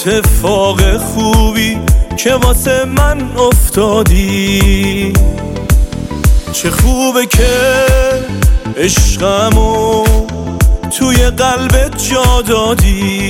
اتفاق خوبی که واسه من افتادی. چه خوبه که عشقمو توی قلبت جا دادی.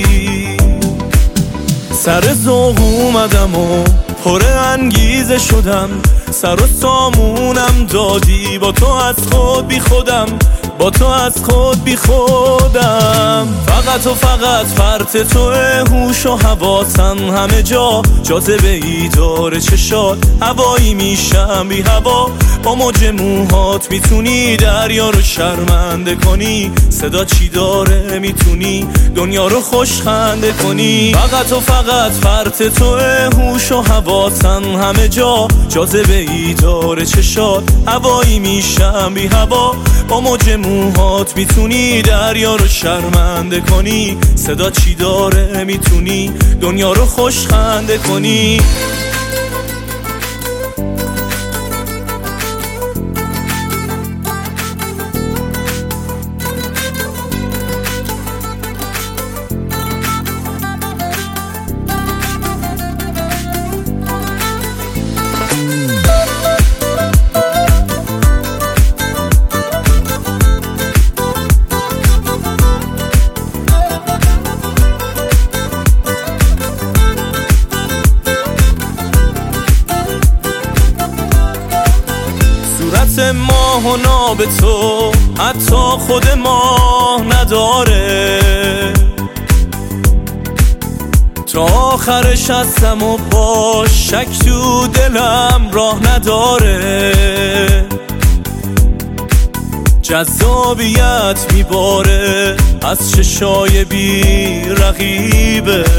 سر ذوق اومدم و پر انگیزه شدم، سر و سامونم دادی. با تو از خود بی خودم، با تو از خود بی خودم. فقط و فقط فرط توه، هوش و حواسم همه جا. جاذبه ای داره چشات، هوایی میشم بی هوا. با موج موهات میتونی دریا رو شرمنده کنی. صدا چی داره میتونی دنیا رو خوش خنده کنی. فقط و فقط فرط توه، هوش و حواسم همه جا. جاذبه ای داره چشات، هوایی میشم بی هوا. با موج موهات میتونی دریا رو شرمنده کنی. صدا چی داره میتونی دنیا رو خوش خنده کنی. ماه و ناب تو حتی خود ماه نداره. تا آخرش هستم و با شک تو دلم راه نداره. جذابیت میباره از چشای بی رقیبت.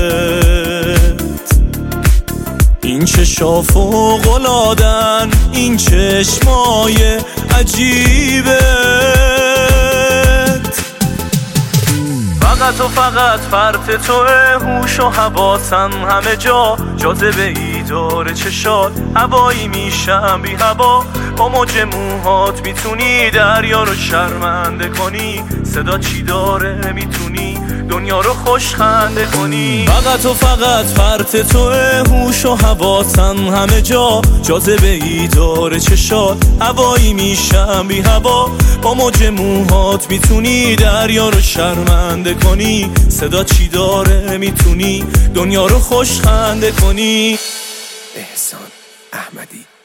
این چشا فوق‌العادن، این چشمای عجیبت. فقط و فقط فرط توه، هوش و حواسم همه جا. جاذبه ای داره چشات، هوایی میشم بی هوا. با موج موهات میتونی دریا رو شرمنده کنی. صدا چی داره میتونی دنیا رو خوش خنده کنی. فقط و فقط فرط توه، هوش و حواسم همه جا. جاذبه ای داره چشات، هوایی میشم بی هوا. با موج موهات میتونی دریا رو شرمنده کنی. صدا چی داره میتونی دنیا رو خوش خنده کنی. احسان احمدی.